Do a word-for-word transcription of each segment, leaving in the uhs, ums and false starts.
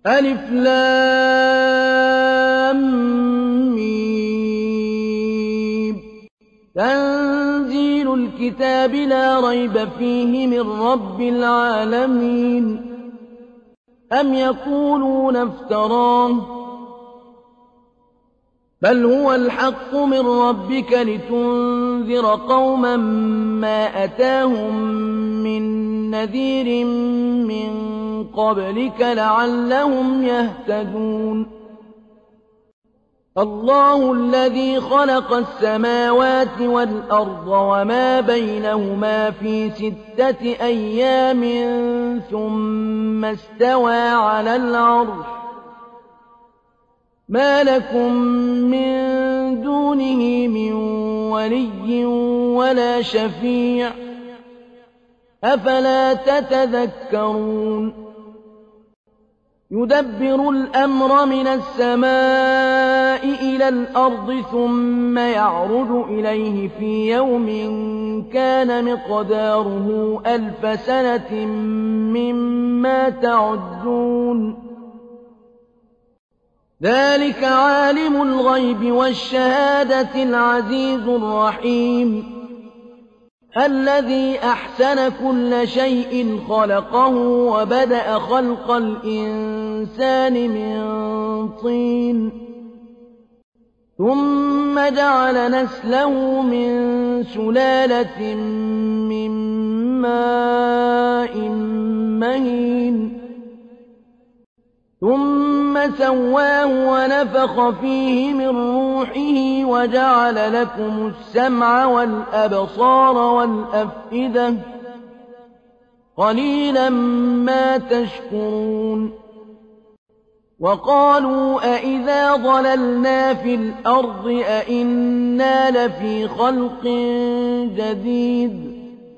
ألف لام ميم تنزيل الكتاب لا ريب فيه من رب العالمين أم يقولون افتراه بل هو الحق من ربك لتنذر قوما ما أتاهم من نذير من قبلك لعلهم يهتدون الله الذي خلق السماوات والأرض وما بينهما في ستة أيام ثم استوى على العرش ما لكم من دونه من ولي ولا شفيع أفلا تتذكرون يدبر الأمر من السماء إلى الأرض ثم يعرج إليه في يوم كان مقداره ألف سنة مما تعدون ذلك عالم الغيب والشهادة العزيز الرحيم الذي أحسن كل شيء خلقه وبدأ خلق الإنسان من طين ثم جعل نسله من سلالة من ماء مهين ثم سواه ونفخ فيه من روحه وجعل لكم السمع والأبصار والأفئدة قليلا ما تشكرون وقالوا أئذا ضللنا في الأرض أئنا لفي خلق جديد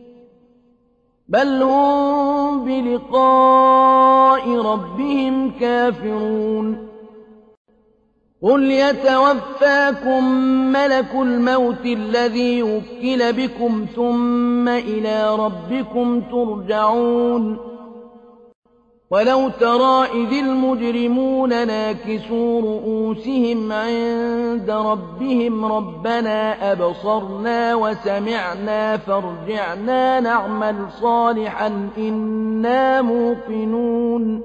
بل هم بلقاء ربهم كافرون قل يتوفاكم ملك الموت الذي وكل بكم ثم إلى ربكم ترجعون ولو ترى إذ المجرمون ناكسوا رؤوسهم عند ربهم ربنا أبصرنا وسمعنا فارجعنا نعمل صالحا إنا موقنون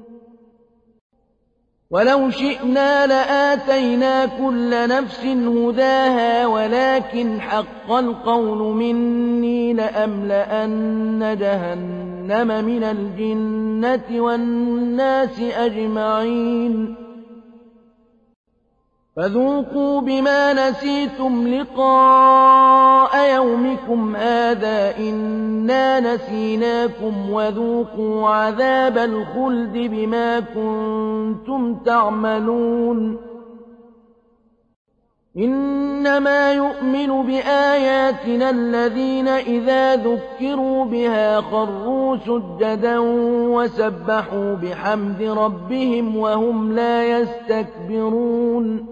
ولو شئنا لآتينا كل نفس هداها ولكن حق القول مني لأملأن جهنم من الجنة والناس أجمعين فذوقوا بما نسيتم لقاء يومكم هذا إنا نسيناكم وذوقوا عذاب الخلد بما كنتم تعملون إنما يؤمن بآياتنا الذين إذا ذكروا بها خروا سجدا وسبحوا بحمد ربهم وهم لا يستكبرون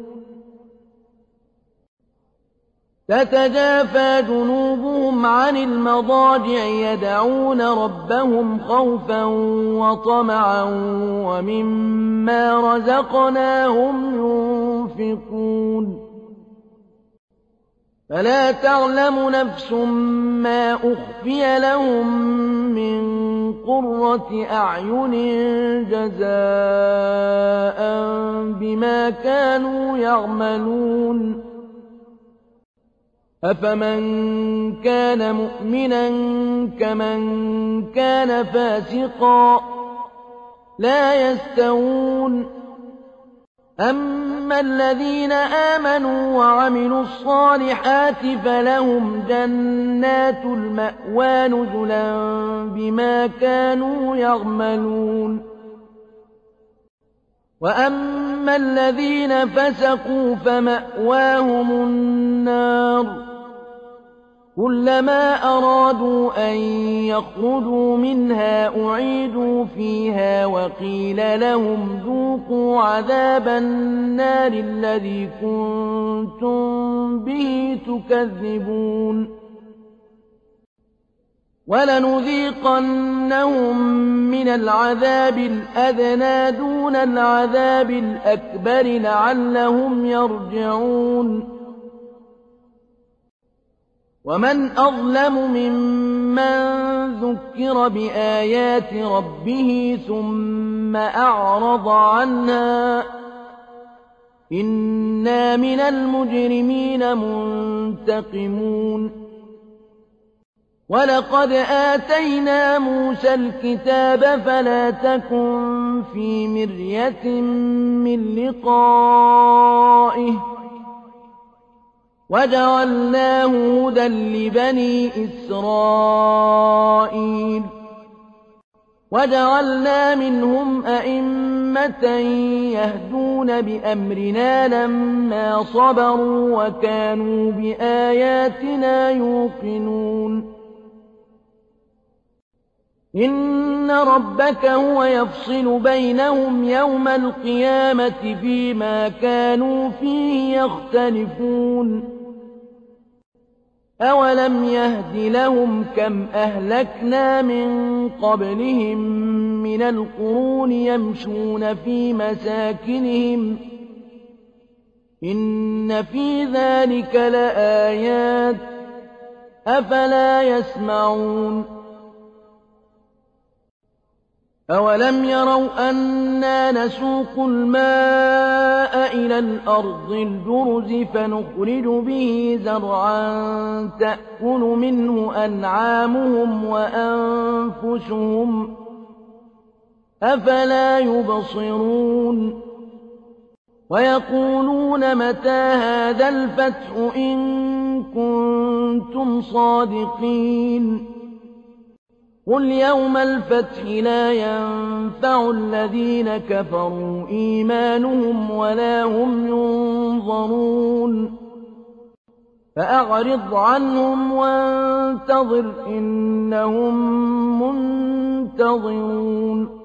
تتجافى جنوبهم عن المضاجع يدعون ربهم خوفا وطمعا ومما رزقناهم ينفقون فلا تعلم نفس ما أخفي لهم من قرة أعين جزاء بما كانوا يعملون أفمن كان مؤمنا كمن كان فاسقا لا يستوون أما الذين آمنوا وعملوا الصالحات فلهم جنات المأوى نزلا بما كانوا يعملون وأما الذين فسقوا فمأواهم النار كلما أرادوا أن يخرجوا منها أعيدوا فيها وقيل لهم ذوقوا عذاب النار الذي كنتم به تكذبون وَلَنُذِيقَنَّهُم مِّنَ الْعَذَابِ الْأَدْنَىٰ دُونَ الْعَذَابِ الْأَكْبَرِ لَعَلَّهُمْ يَرْجِعُونَ وَمَنْ أَظْلَمُ مِمَّن ذُكِّرَ بِآيَاتِ رَبِّهِ ثُمَّ أَعْرَضَ عَنْهَا ۚ إِنَّا مِنَ الْمُجْرِمِينَ مُنتَقِمُونَ وَلَقَدْ آتَيْنَا مُوسَى الْكِتَابَ فَلَا تَكُن فِي مِرْيَةٍ مِّن لِّقَائِهِ وَجَعَلْنَاهُ هُدًى لِّبَنِي إِسْرَائِيلَ وَجَعَلْنَا مِنْهُمْ أَئِمَّةً يَهْدُونَ بِأَمْرِنَا لَمَّا صَبَرُوا وَكَانُوا بِآيَاتِنَا يُوقِنُونَ إِنَّ رَبَّكَ هُوَ يَفْصِلُ بَيْنَهُمْ يَوْمَ الْقِيَامَةِ فِيمَا كَانُوا فِيهِ يَخْتَلِفُونَ أَوَلَمْ يَهْدِ لَهُمْ كَمْ أَهْلَكْنَا مِن قَبْلِهِم مِّنَ الْقُرُونِ يَمْشُونَ فِي مَسَاكِنِهِمْ ۗ إِنَّ فِي ذَٰلِكَ لَآيَاتٍ ۖ أَفَلَا يَسْمَعُونَ أَوَلَمْ يَرَوْا أَنَّا نَسُوقُ الْمَاءَ إِلَى الْأَرْضِ الْجُرُزِ فَنُخْرِجُ بِهِ زَرْعًا تَأْكُلُ مِنْهُ أَنْعَامُهُمْ وَأَنفُسُهُمْ ۖ أَفَلَا يُبْصِرُونَ وَيَقُولُونَ مَتَىٰ هَٰذَا الْفَتْحُ إِن كُنتُمْ صَادِقِينَ قُلْ يَوْمَ الْفَتْحِ لَا يَنفَعُ الَّذِينَ كَفَرُوا إِيمَانُهُمْ وَلَا هُمْ يُنظَرُونَ فَأَعْرِضْ عَنْهُمْ وَانتَظِرْ إِنَّهُم مُّنتَظِرُونَ